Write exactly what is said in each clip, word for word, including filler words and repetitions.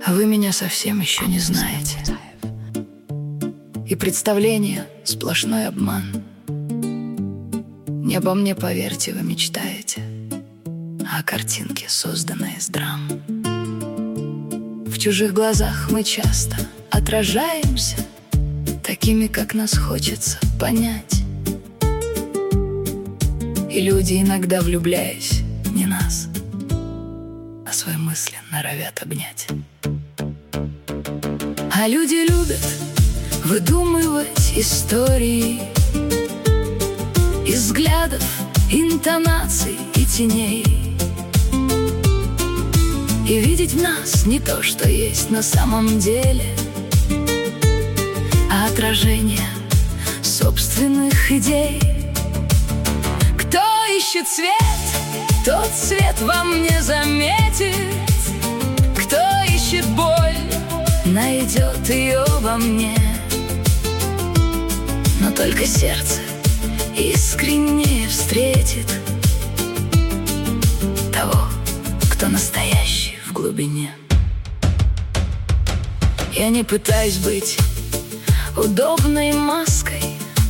А вы меня совсем еще не знаете. И представление — сплошной обман. Не обо мне, поверьте, вы мечтаете, а о картинке, созданной из драм. В чужих глазах мы часто отражаемся, такими, как нас хочется понять. И люди, иногда влюбляясь, не нас, а свои мысли норовят обнять. А люди любят выдумывать истории из взглядов, интонаций и теней, и видеть в нас не то, что есть на самом деле, а отражение собственных идей. Кто ищет свет, тот свет во мне заметит. Кто ищет боль, найдет ее во мне. Но только сердце искренне встретит того, кто настоящий в глубине. Я не пытаюсь быть удобной маской,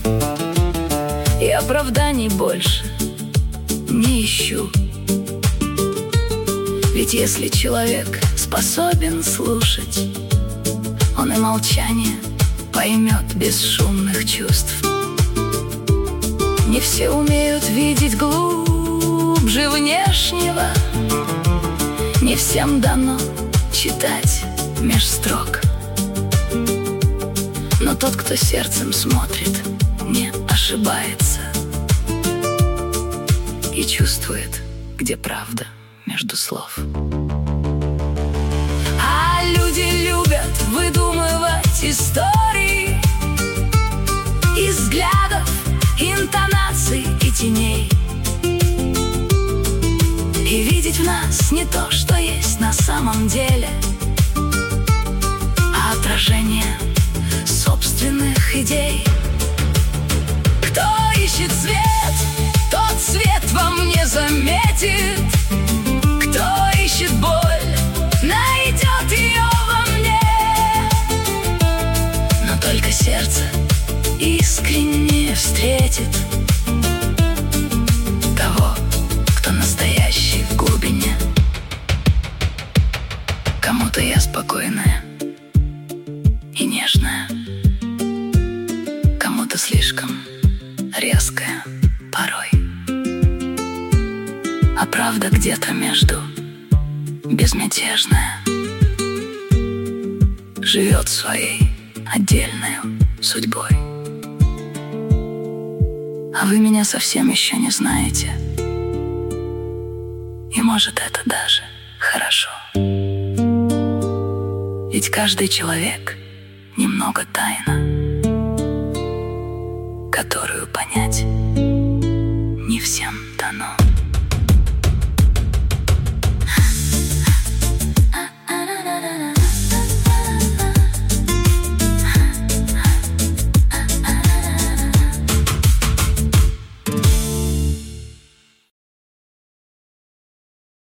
и оправданий больше не ищу. Ведь если человек способен слушать, он и молчание поймет без шумных чувств. Не все умеют видеть глубже внешнего, не всем дано читать меж строк. Но тот, кто сердцем смотрит, не ошибается и чувствует, где правда между слов. А люди любят выдумывать истории из взглядов, интонаций и теней, и видеть в нас не то, что есть на самом деле, а отражение собственных идей. Кто ищет свет, тот свет во мне заметит. Кто ищет боль, найдет ее во мне. Но только сердце искренне встретит того, кто настоящий в глубине. Кому-то я спокойная и нежная, кому-то слишком резкая порой, а правда где-то между, безмятежная, живет своей отдельной судьбой. А вы меня совсем еще не знаете, и может это даже хорошо. Ведь каждый человек немного тайна.